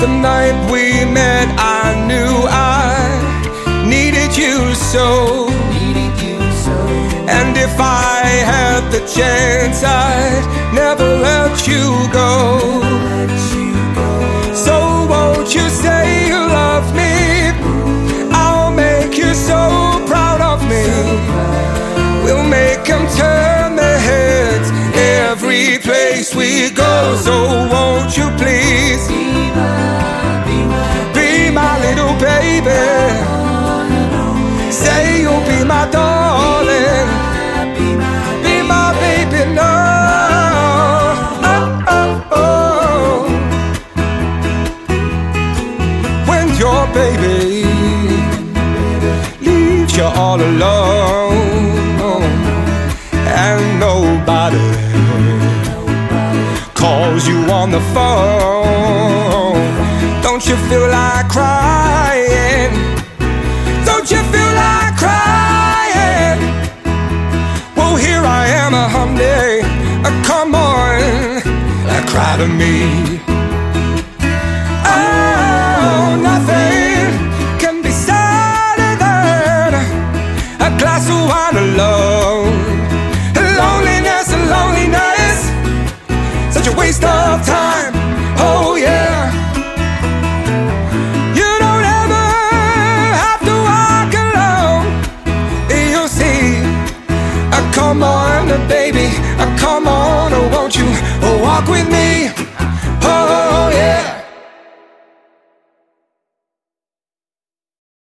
The night we met, I knew I needed you so. And if I had the chance, I'd never let you go. So won't you say you love me? I'll make you so proud of me. We'll make them turn their heads every place we go. So won't you please be my little baby? Say you'll be my darling, be my baby now. Oh, oh, oh. When your baby leaves you all alone and nobody calls you on the phone, don't you feel like crying? Don't you feel like crying? Well, here I am, honey. Come on, cry to me. Oh, nothing can be sadder than a glass of wine alone. Loneliness and loneliness, such a waste of time. Oh yeah. You don't ever have to walk alone. You see, come on, baby, come on, won't you walk with me?